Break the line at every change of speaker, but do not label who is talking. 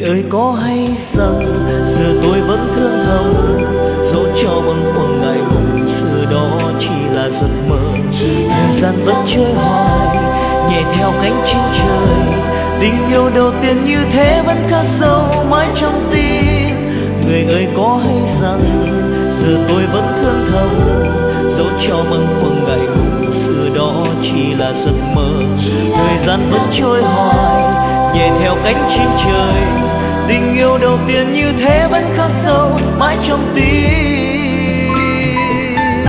ơi có hay rằng giờ tôi vẫn thương thầm, dẫu cho bâng khuâng ngày mùng xưa đó chỉ là giấc mơ. Thời gian vẫn trôi hoài nhẹ theo cánh chim trời, tình yêu đầu tiên như thế vẫn khắc sâu mãi trong tim. Người ơi có hay rằng giờ tôi vẫn thương thầm, dẫu cho bâng khuâng ngày mùng xưa đó chỉ là giấc mơ. Thời gian vẫn trôi hoài nhẹ theo cánh chim trời, tình yêu đầu tiên như thế vẫn khắc sâu mãi trong tim.